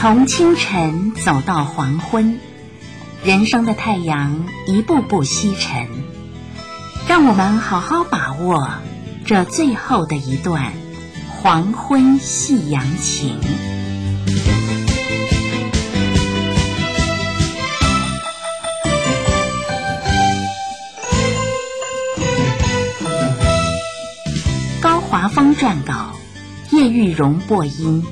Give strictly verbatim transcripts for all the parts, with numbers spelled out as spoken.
从清晨走到黄昏，人生的太阳一步步西沉，让我们好好把握这最后的一段黄昏夕阳情。高华峰撰稿，叶玉荣播音。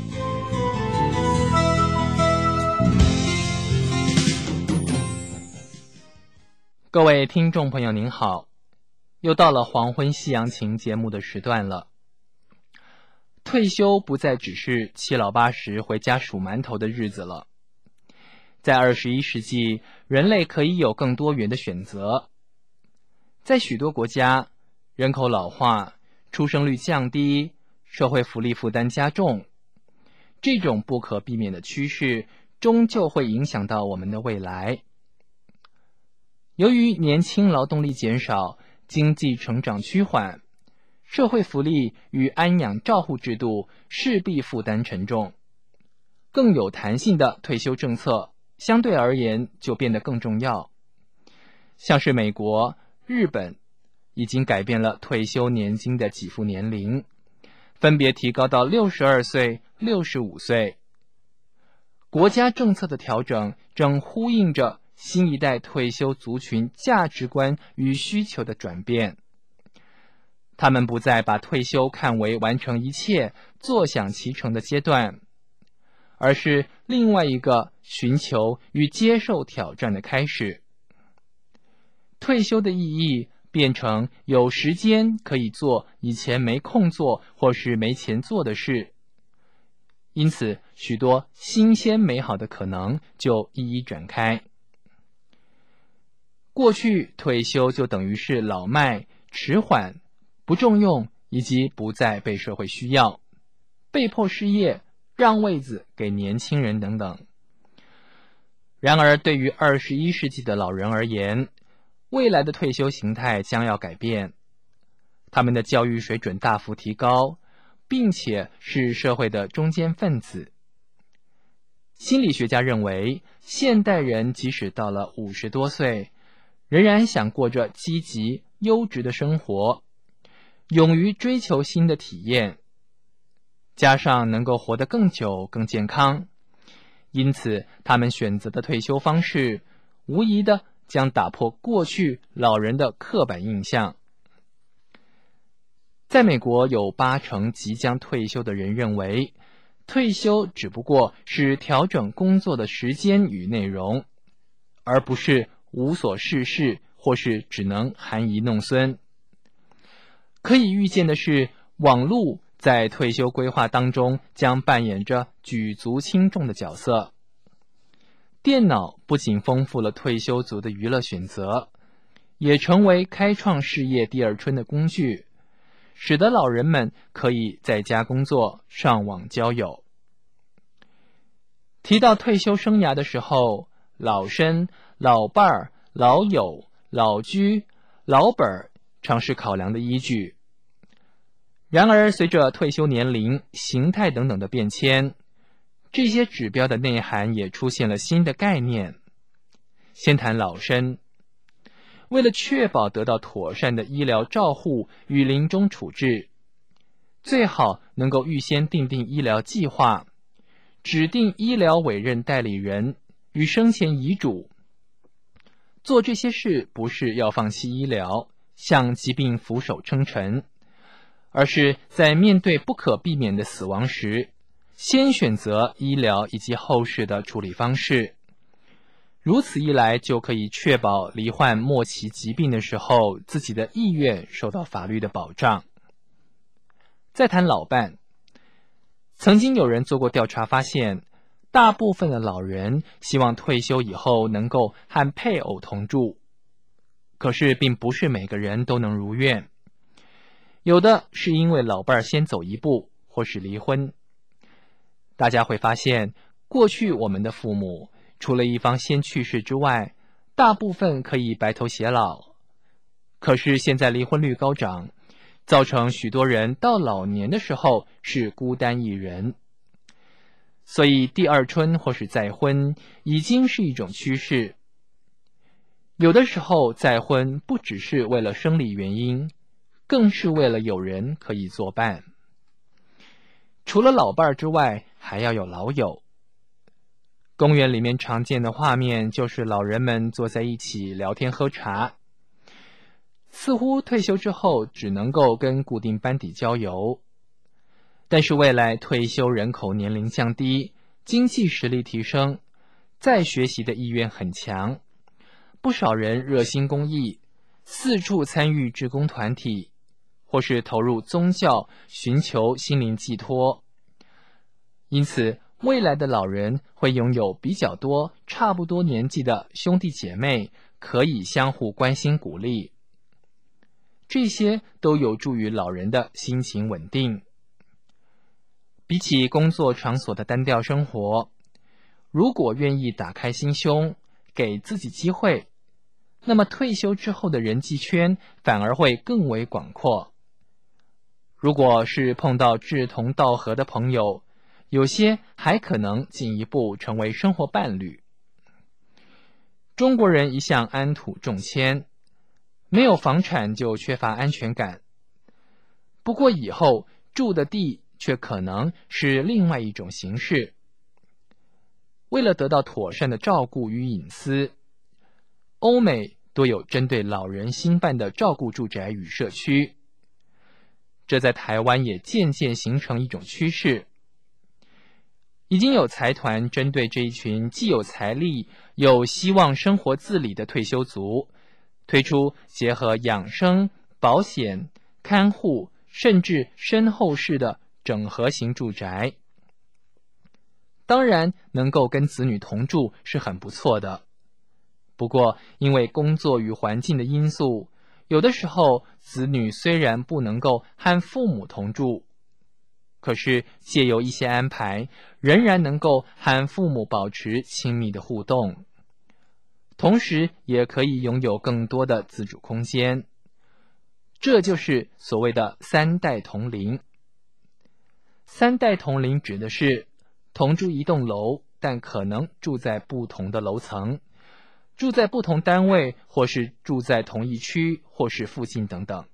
各位听众朋友您好，又到了黄昏夕阳情节目的时段了。退休不再只是七老八十回家数馒头的日子了。在二十一世纪，人类可以有更多元的选择。在许多国家，人口老化、出生率降低、社会福利负担加重，这种不可避免的趋势终究会影响到我们的未来。由于年轻劳动力减少，经济成长趋缓，社会福利与安养照护制度势必负担沉重，更有弹性的退休政策相对而言就变得更重要。像是美国、日本已经改变了退休年金的给付年龄，分别提高到六十二岁、六十五岁。国家政策的调整正呼应着新一代退休族群价值观与需求的转变。他们不再把退休看为完成一切、坐享其成的阶段，而是另外一个寻求与接受挑战的开始。退休的意义变成有时间可以做以前没空做或是没钱做的事，因此许多新鲜美好的可能就一一展开。过去退休就等于是老迈、迟缓、不重用以及不再被社会需要，被迫失业，让位子给年轻人等等。然而对于二十一世纪的老人而言，未来的退休形态将要改变。他们的教育水准大幅提高，并且是社会的中坚分子。心理学家认为，现代人即使到了五十多岁，仍然想过着积极、优质的生活，勇于追求新的体验，加上能够活得更久、更健康，因此他们选择的退休方式，无疑的将打破过去老人的刻板印象。在美国，有八成即将退休的人认为，退休只不过是调整工作的时间与内容，而不是无所事事或是只能含饴弄孙。可以预见的是，网络在退休规划当中将扮演着举足轻重的角色。电脑不仅丰富了退休族的娱乐选择，也成为开创事业第二春的工具，使得老人们可以在家工作、上网交友。提到退休生涯的时候，老身、老伴儿、老友、老居、老本儿常是考量的依据。然而随着退休年龄、形态等等的变迁，这些指标的内涵也出现了新的概念。先谈老身。为了确保得到妥善的医疗照护与临终处置，最好能够预先订定医疗计划，指定医疗委任代理人与生前遗嘱。做这些事不是要放弃医疗，向疾病俯首称臣，而是在面对不可避免的死亡时，先选择医疗以及后事的处理方式。如此一来，就可以确保罹患末期疾病的时候，自己的意愿受到法律的保障。再谈老伴，曾经有人做过调查发现，大部分的老人希望退休以后能够和配偶同住，可是并不是每个人都能如愿。有的是因为老伴先走一步，或是离婚。大家会发现，过去我们的父母除了一方先去世之外，大部分可以白头偕老。可是现在离婚率高涨，造成许多人到老年的时候是孤单一人。 所以第二春或是再婚已经是一种趋势。有的时候再婚不只是为了生理原因，更是为了有人可以作伴。除了老伴儿之外，还要有老友。公园里面常见的画面就是老人们坐在一起聊天喝茶，似乎退休之后只能够跟固定班底交游。但是未来退休人口年龄降低，经济实力提升，再学习的意愿很强，不少人热心公益，四处参与志工团体，或是投入宗教，寻求心灵寄托。因此未来的老人会拥有比较多差不多年纪的兄弟姐妹，可以相互关心鼓励，这些都有助于老人的心情稳定。比起工作场所的单调生活，如果愿意打开心胸，给自己机会，那么退休之后的人际圈反而会更为广阔。如果是碰到志同道合的朋友，有些还可能进一步成为生活伴侣。中国人一向安土重迁，没有房产就缺乏安全感。不过以后住的地却可能是另外一种形式。为了得到妥善的照顾与隐私，欧美多有针对老人兴办的照顾住宅与社区，这在台湾也渐渐形成一种趋势。已经有财团针对这一群既有财力又希望生活自理的退休族，推出结合养生、保险、看护甚至身后事的整合型住宅。当然能够跟子女同住是很不错的，不过因为工作与环境的因素，有的时候子女虽然不能够和父母同住，可是借由一些安排，仍然能够和父母保持亲密的互动，同时也可以拥有更多的自主空间。这就是所谓的三代同龄。三代同龄指的是同住一栋楼，但可能住在不同的楼层，住在不同单位，或是住在同一区，或是附近等等。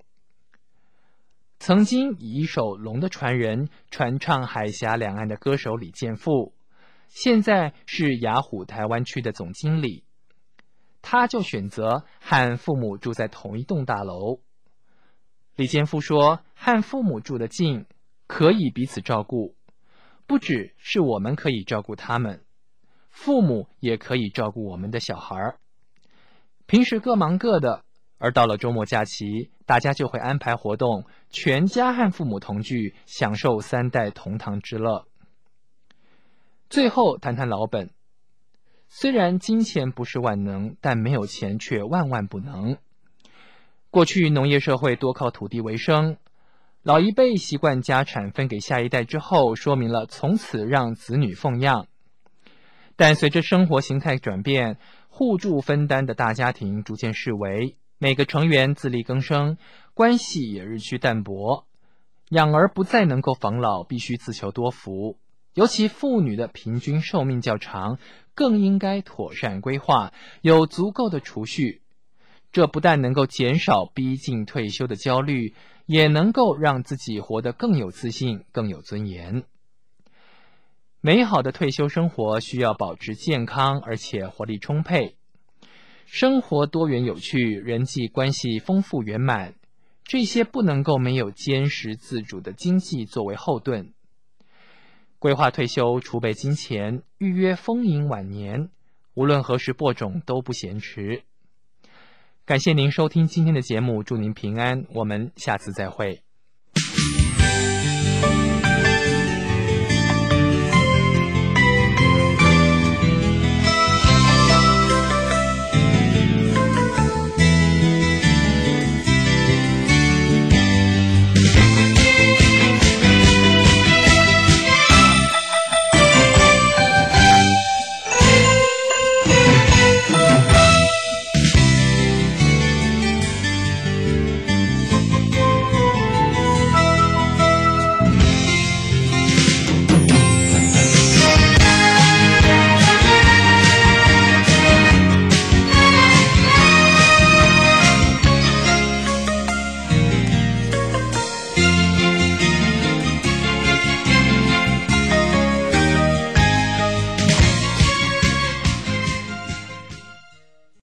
曾经以一首《龙的传人》传唱海峡两岸的歌手李健富，现在是雅虎台湾区的总经理。他就选择和父母住在同一栋大楼。李健富说，和父母住得近，可以彼此照顾，不只是我们可以照顾他们，父母也可以照顾我们的小孩。平时各忙各的，而到了周末假期，大家就会安排活动，全家和父母同聚，享受三代同堂之乐。最后谈谈老本，虽然金钱不是万能，但没有钱却万万不能。过去农业社会多靠土地为生，老一辈习惯家产分给下一代之后，说明了从此让子女奉养。但随着生活形态转变，互助分担的大家庭逐渐式微，每个成员自力更生，关系也日趋淡薄，养儿不再能够防老，必须自求多福。尤其妇女的平均寿命较长，更应该妥善规划，有足够的储蓄。这不但能够减少逼近退休的焦虑，也能够让自己活得更有自信，更有尊严。美好的退休生活需要保持健康，而且活力充沛。生活多元有趣，人际关系丰富圆满，这些不能够没有坚实自主的经济作为后盾。规划退休，储备金钱，预约丰盈晚年，无论何时播种都不嫌迟。感谢您收听今天的节目，祝您平安，我们下次再会。